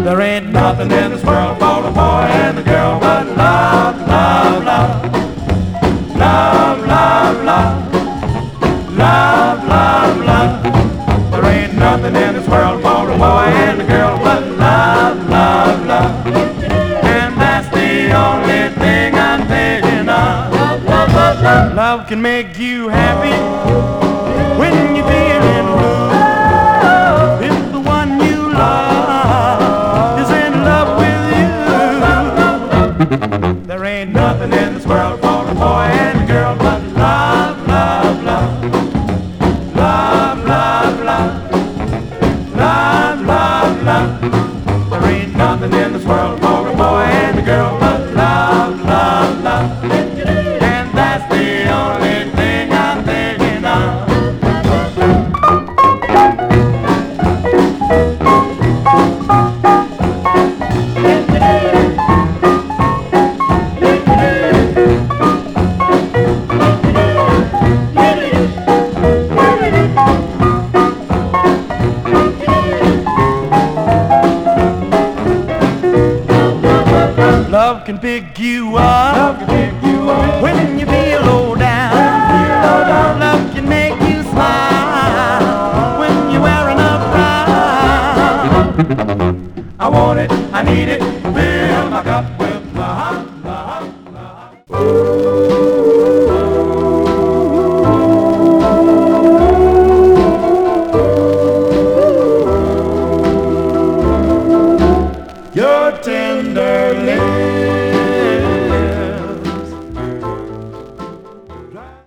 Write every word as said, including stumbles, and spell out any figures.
There ain't nothing in this world for the boy and the girl but love, love, love. Love, love, love. Love, love, love. There ain't nothing in this world for the boy and the girl but love, love, love. And that's the only thing I'm thinking of. Love, love, love, love. Love can make you happy.